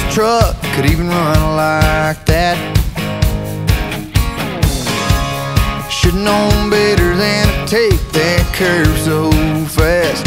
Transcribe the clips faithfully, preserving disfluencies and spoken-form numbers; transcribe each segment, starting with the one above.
truck could even run like that. Should've known better than to take that curve so fast.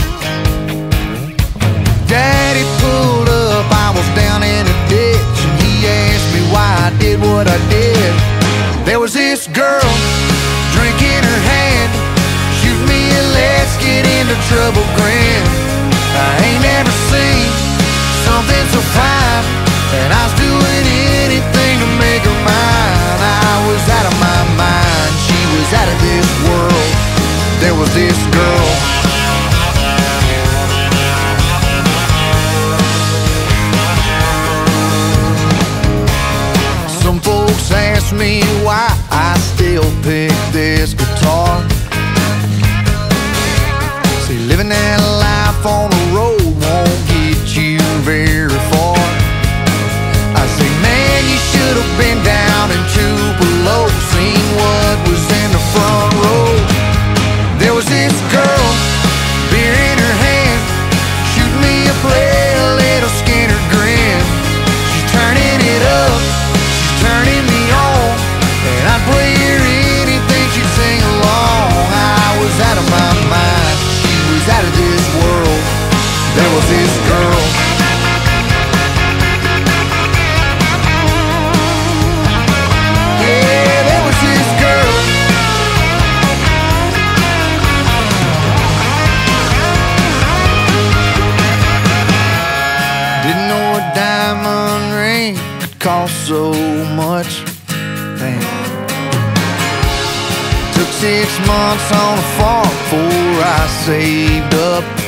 Daddy pulled up, I was down in a ditch, and he asked me why I did what I did. There was this girl, drink in her hand, shoot me a let's get into trouble grin. I ain't never seen something so fine, and I was doing anything to make her mine. I was out of my mind, she was out of this world. There was this girl. Some folks ask me why I still pick this guitar. See, living that life on the road won't get you very far. I say, man, you should have been down in Tupelo, seen what was in the front row. There was this girl, beer in her hand, shooting me a play, a little Skinner grin. She's turning it up, she's turning me on, and I'd play her anything, she'd sing along. I was out of my mind, she was out of this world. There was this girl. Yeah, there was this girl. Didn't know a diamond ring could cost so much. Damn. Took six months on a farm before I saved up